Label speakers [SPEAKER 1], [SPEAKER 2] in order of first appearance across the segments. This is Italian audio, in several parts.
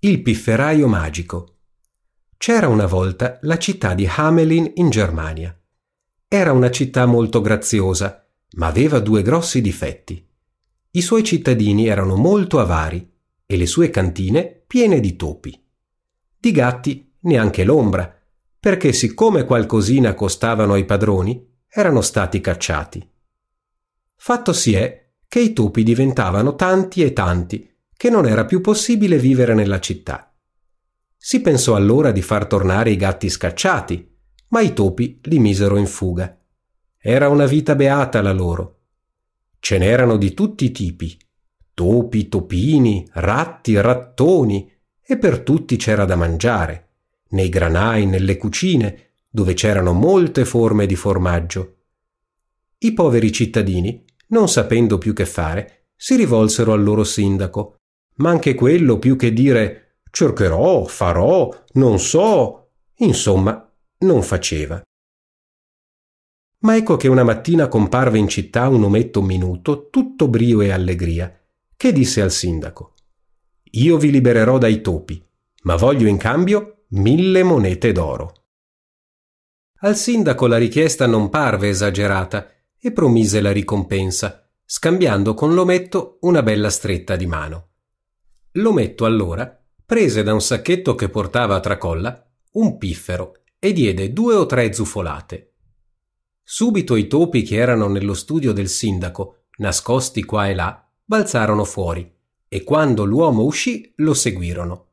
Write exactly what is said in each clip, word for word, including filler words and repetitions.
[SPEAKER 1] Il pifferaio magico. C'era una volta la città di Hamelin in Germania. Era una città molto graziosa, ma aveva due grossi difetti. I suoi cittadini erano molto avari e le sue cantine piene di topi. Di gatti neanche l'ombra, perché siccome qualcosina costavano ai padroni, erano stati cacciati. Fatto si è che i topi diventavano tanti e tanti che non era più possibile vivere nella città. Si pensò allora di far tornare i gatti scacciati, ma i topi li misero in fuga. Era una vita beata la loro. Ce n'erano di tutti i tipi: topi, topini, ratti, rattoni, e per tutti c'era da mangiare, nei granai, nelle cucine, dove c'erano molte forme di formaggio. I poveri cittadini, non sapendo più che fare, si rivolsero al loro sindaco, ma anche quello, più che dire cercherò, farò, non so, insomma, non faceva. Ma ecco che una mattina comparve in città un ometto minuto, tutto brio e allegria, che disse al sindaco: «Io vi libererò dai topi, ma voglio in cambio mille monete d'oro». Al sindaco la richiesta non parve esagerata e promise la ricompensa, scambiando con l'ometto una bella stretta di mano. L'ometto allora prese da un sacchetto che portava a tracolla un piffero e diede due o tre zufolate. Subito i topi che erano nello studio del sindaco, nascosti qua e là, balzarono fuori e quando l'uomo uscì lo seguirono.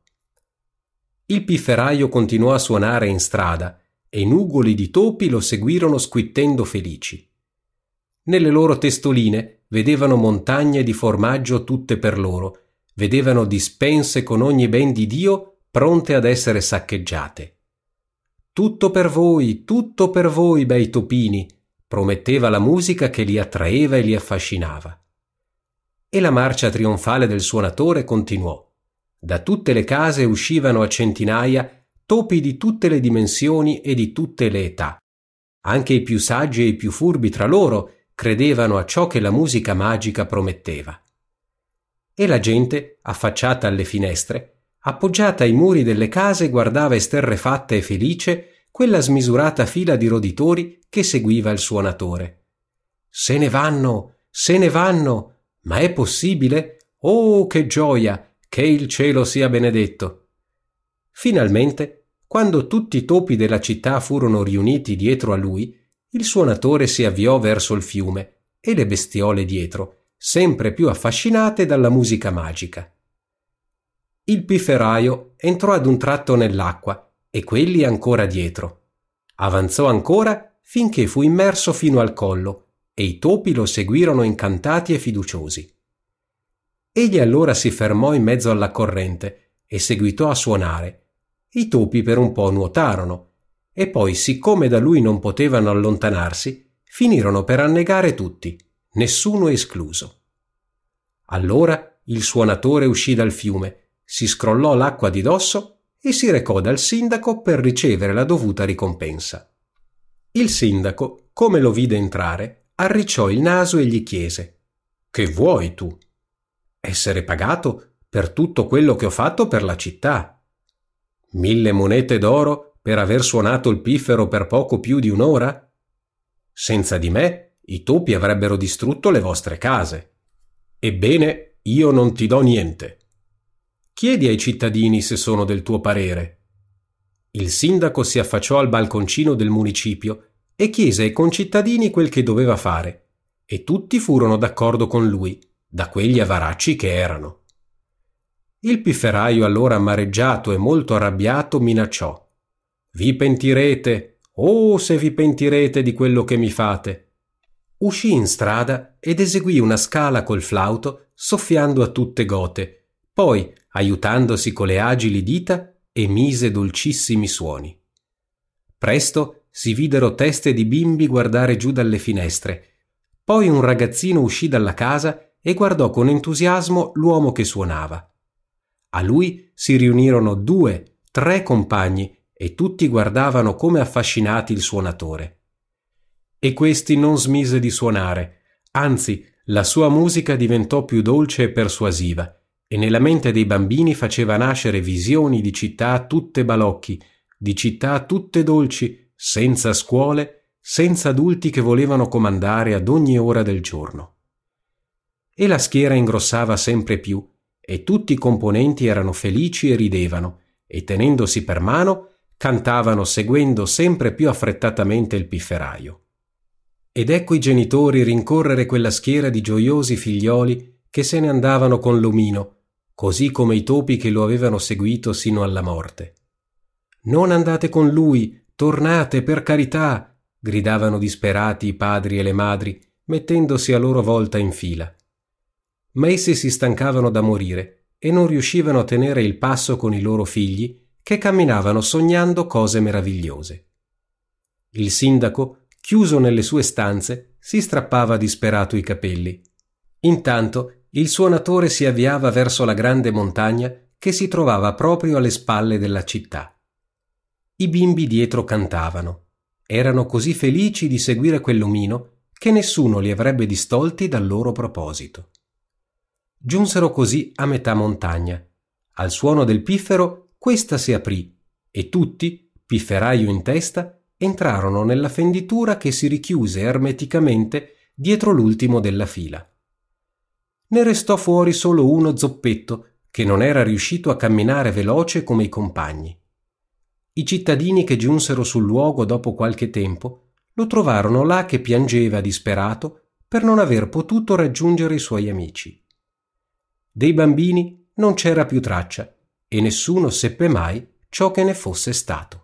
[SPEAKER 1] Il pifferaio continuò a suonare in strada e nugoli di topi lo seguirono squittendo felici. Nelle loro testoline vedevano montagne di formaggio tutte per loro, vedevano dispense con ogni ben di Dio pronte ad essere saccheggiate. «Tutto per voi, tutto per voi, bei topini», prometteva la musica che li attraeva e li affascinava. E la marcia trionfale del suonatore continuò. Da tutte le case uscivano a centinaia topi di tutte le dimensioni e di tutte le età. Anche i più saggi e i più furbi tra loro credevano a ciò che la musica magica prometteva. E la gente, affacciata alle finestre, appoggiata ai muri delle case, guardava esterrefatta e felice quella smisurata fila di roditori che seguiva il suonatore. «Se ne vanno, se ne vanno! Ma è possibile? Oh, che gioia! Che il cielo sia benedetto!» Finalmente, quando tutti i topi della città furono riuniti dietro a lui, il suonatore si avviò verso il fiume e le bestiole dietro, sempre più affascinate dalla musica magica. Il pifferaio entrò ad un tratto nell'acqua e quelli ancora dietro. Avanzò ancora finché fu immerso fino al collo e i topi lo seguirono incantati e fiduciosi. Egli allora si fermò in mezzo alla corrente e seguitò a suonare. I topi per un po' nuotarono e poi, siccome da lui non potevano allontanarsi, finirono per annegare tutti, nessuno escluso. Allora il suonatore uscì dal fiume, si scrollò l'acqua di dosso e si recò dal sindaco per ricevere la dovuta ricompensa. Il sindaco, come lo vide entrare, arricciò il naso e gli chiese: «Che vuoi tu?» «Essere pagato per tutto quello che ho fatto per la città». «Mille monete d'oro per aver suonato il piffero per poco più di un'ora?» «Senza di me i topi avrebbero distrutto le vostre case». «Ebbene, io non ti do niente». «Chiedi ai cittadini se sono del tuo parere». Il sindaco si affacciò al balconcino del municipio e chiese ai concittadini quel che doveva fare, e tutti furono d'accordo con lui, da quegli avaracci che erano. Il pifferaio, allora amareggiato e molto arrabbiato, minacciò: «Vi pentirete, oh se vi pentirete di quello che mi fate!» Uscì in strada ed eseguì una scala col flauto, soffiando a tutte gote, poi, aiutandosi con le agili dita, emise dolcissimi suoni. Presto si videro teste di bimbi guardare giù dalle finestre. Poi un ragazzino uscì dalla casa e guardò con entusiasmo l'uomo che suonava. A lui si riunirono due, tre compagni e tutti guardavano come affascinati il suonatore. E questi non smise di suonare, anzi la sua musica diventò più dolce e persuasiva, e nella mente dei bambini faceva nascere visioni di città tutte balocchi, di città tutte dolci, senza scuole, senza adulti che volevano comandare ad ogni ora del giorno. E la schiera ingrossava sempre più, e tutti i componenti erano felici e ridevano, e tenendosi per mano cantavano seguendo sempre più affrettatamente il pifferaio. Ed ecco i genitori rincorrere quella schiera di gioiosi figlioli che se ne andavano con l'omino, così come i topi che lo avevano seguito sino alla morte. «Non andate con lui, tornate per carità!» gridavano disperati i padri e le madri, mettendosi a loro volta in fila. Ma essi si stancavano da morire e non riuscivano a tenere il passo con i loro figli, che camminavano sognando cose meravigliose. Il sindaco, chiuso nelle sue stanze, si strappava disperato i capelli. Intanto il suonatore si avviava verso la grande montagna che si trovava proprio alle spalle della città. I bimbi dietro cantavano. Erano così felici di seguire quell'omino che nessuno li avrebbe distolti dal loro proposito. Giunsero così a metà montagna. Al suono del piffero questa si aprì e tutti, pifferaio in testa, entrarono nella fenditura che si richiuse ermeticamente dietro l'ultimo della fila. Ne restò fuori solo uno zoppetto che non era riuscito a camminare veloce come i compagni. I cittadini che giunsero sul luogo dopo qualche tempo lo trovarono là che piangeva disperato per non aver potuto raggiungere i suoi amici. Dei bambini non c'era più traccia e nessuno seppe mai ciò che ne fosse stato.